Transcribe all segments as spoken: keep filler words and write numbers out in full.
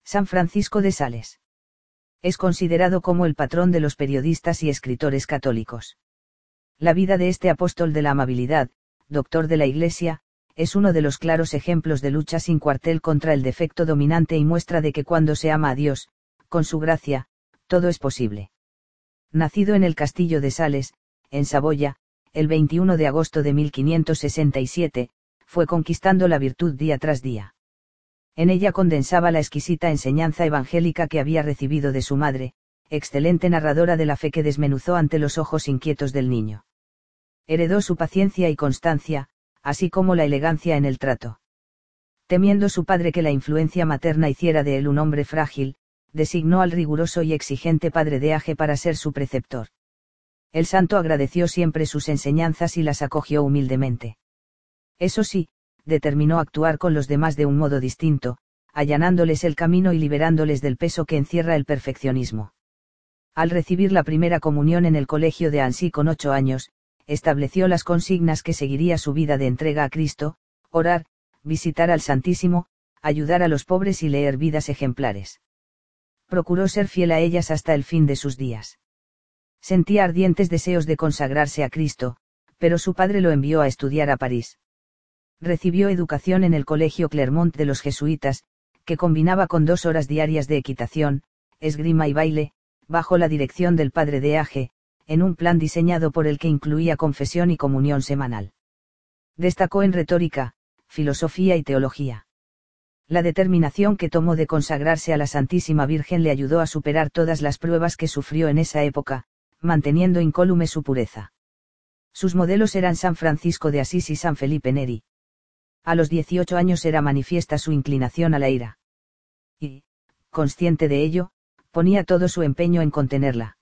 San Francisco de Sales. Es considerado como el patrón de los periodistas y escritores católicos. La vida de este apóstol de la amabilidad, doctor de la Iglesia, es uno de los claros ejemplos de lucha sin cuartel contra el defecto dominante y muestra de que cuando se ama a Dios, con su gracia, todo es posible. Nacido en el castillo de Sales, en Saboya, el veintiuno de agosto de mil quinientos sesenta y siete, fue conquistando la virtud día tras día. En ella condensaba la exquisita enseñanza evangélica que había recibido de su madre, excelente narradora de la fe que desmenuzó ante los ojos inquietos del niño. Heredó su paciencia y constancia, así como la elegancia en el trato. Temiendo su padre que la influencia materna hiciera de él un hombre frágil, designó al riguroso y exigente padre de Age para ser su preceptor. El santo agradeció siempre sus enseñanzas y las acogió humildemente. Eso sí, determinó actuar con los demás de un modo distinto, allanándoles el camino y liberándoles del peso que encierra el perfeccionismo. Al recibir la primera comunión en el colegio de Annecy con ocho años, estableció las consignas que seguiría su vida de entrega a Cristo: orar, visitar al Santísimo, ayudar a los pobres y leer vidas ejemplares. Procuró ser fiel a ellas hasta el fin de sus días. Sentía ardientes deseos de consagrarse a Cristo, pero su padre lo envió a estudiar a París. Recibió educación en el colegio Clermont de los jesuitas, que combinaba con dos horas diarias de equitación, esgrima y baile, bajo la dirección del padre de Age, en un plan diseñado por el que incluía confesión y comunión semanal. Destacó en retórica, filosofía y teología. La determinación que tomó de consagrarse a la Santísima Virgen le ayudó a superar todas las pruebas que sufrió en esa época, manteniendo incólume su pureza. Sus modelos eran San Francisco de Asís y San Felipe Neri. A los dieciocho años era manifiesta su inclinación a la ira. Y, consciente de ello, ponía todo su empeño en contenerla.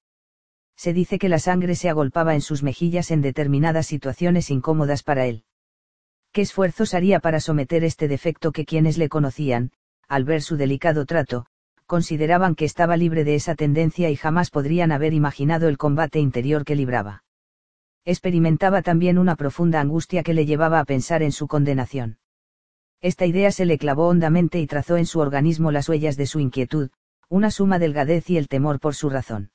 Se dice que la sangre se agolpaba en sus mejillas en determinadas situaciones incómodas para él. ¿Qué esfuerzos haría para someter este defecto que quienes le conocían, al ver su delicado trato, consideraban que estaba libre de esa tendencia y jamás podrían haber imaginado el combate interior que libraba? Experimentaba también una profunda angustia que le llevaba a pensar en su condenación. Esta idea se le clavó hondamente y trazó en su organismo las huellas de su inquietud, una suma delgadez y el temor por su razón.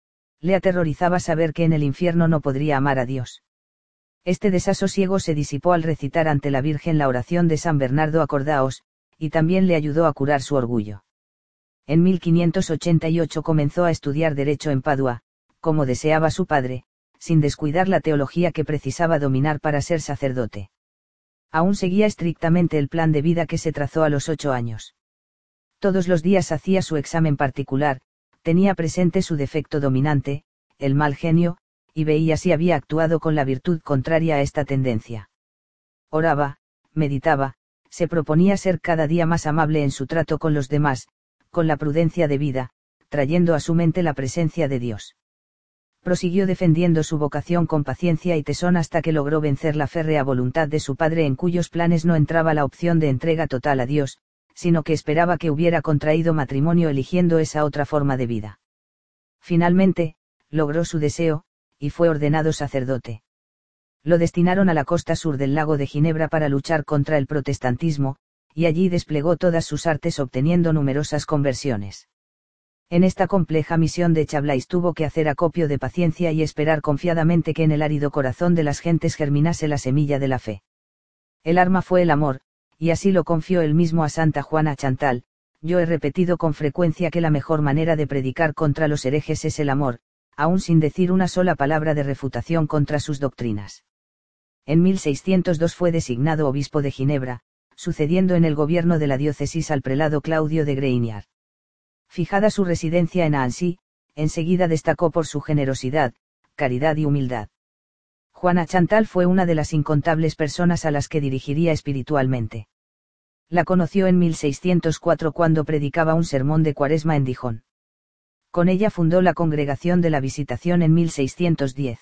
Le aterrorizaba saber que en el infierno no podría amar a Dios. Este desasosiego se disipó al recitar ante la Virgen la oración de San Bernardo Acordaos, y también le ayudó a curar su orgullo. En mil quinientos ochenta y ocho comenzó a estudiar Derecho en Padua, como deseaba su padre, sin descuidar la teología que precisaba dominar para ser sacerdote. Aún seguía estrictamente el plan de vida que se trazó a los ocho años. Todos los días hacía su examen particular, tenía presente su defecto dominante, el mal genio, y veía si había actuado con la virtud contraria a esta tendencia. Oraba, meditaba, se proponía ser cada día más amable en su trato con los demás, con la prudencia debida, trayendo a su mente la presencia de Dios. Prosiguió defendiendo su vocación con paciencia y tesón hasta que logró vencer la férrea voluntad de su padre, en cuyos planes no entraba la opción de entrega total a Dios, sino que esperaba que hubiera contraído matrimonio eligiendo esa otra forma de vida. Finalmente, logró su deseo, y fue ordenado sacerdote. Lo destinaron a la costa sur del lago de Ginebra para luchar contra el protestantismo, y allí desplegó todas sus artes obteniendo numerosas conversiones. En esta compleja misión de Chablais tuvo que hacer acopio de paciencia y esperar confiadamente que en el árido corazón de las gentes germinase la semilla de la fe. El arma fue el amor, y así lo confió él mismo a Santa Juana Chantal: yo he repetido con frecuencia que la mejor manera de predicar contra los herejes es el amor, aún sin decir una sola palabra de refutación contra sus doctrinas. En mil seiscientos dos fue designado obispo de Ginebra, sucediendo en el gobierno de la diócesis al prelado Claudio de Greyniard. Fijada su residencia en Annecy, enseguida destacó por su generosidad, caridad y humildad. Juana Chantal fue una de las incontables personas a las que dirigiría espiritualmente. La conoció en mil seiscientos cuatro cuando predicaba un sermón de Cuaresma en Dijon. Con ella fundó la Congregación de la Visitación en mil seiscientos diez.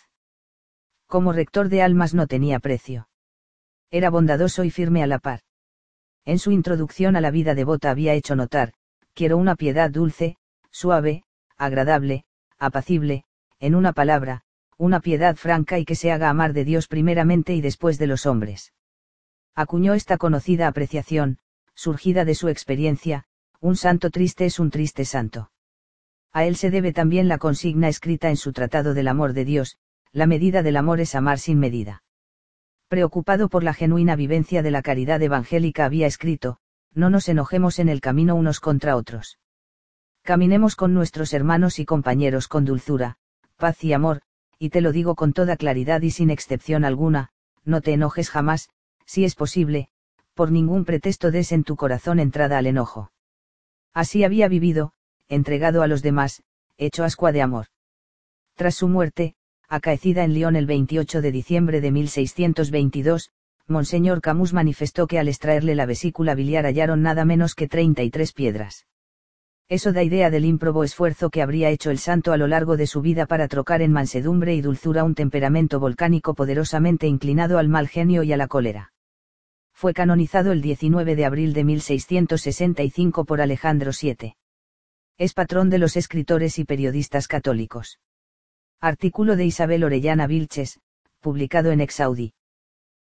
Como rector de almas no tenía precio. Era bondadoso y firme a la par. En su introducción a la vida devota había hecho notar: quiero una piedad dulce, suave, agradable, apacible, en una palabra, una piedad franca y que se haga amar de Dios primeramente y después de los hombres. Acuñó esta conocida apreciación, surgida de su experiencia: un santo triste es un triste santo. A él se debe también la consigna escrita en su Tratado del Amor de Dios: la medida del amor es amar sin medida. Preocupado por la genuina vivencia de la caridad evangélica, había escrito: no nos enojemos en el camino unos contra otros. Caminemos con nuestros hermanos y compañeros con dulzura, paz y amor, y te lo digo con toda claridad y sin excepción alguna, no te enojes jamás, si es posible, por ningún pretexto des en tu corazón entrada al enojo. Así había vivido, entregado a los demás, hecho ascua de amor. Tras su muerte, acaecida en Lyon el veintiocho de diciembre de mil seiscientos veintidós, Monseñor Camus manifestó que al extraerle la vesícula biliar hallaron nada menos que treinta y tres piedras. Eso da idea del ímprobo esfuerzo que habría hecho el santo a lo largo de su vida para trocar en mansedumbre y dulzura un temperamento volcánico poderosamente inclinado al mal genio y a la cólera. Fue canonizado el diecinueve de abril de mil seiscientos sesenta y cinco por Alejandro séptimo. Es patrón de los escritores y periodistas católicos. Artículo de Isabel Orellana Vilches, publicado en Exaudi.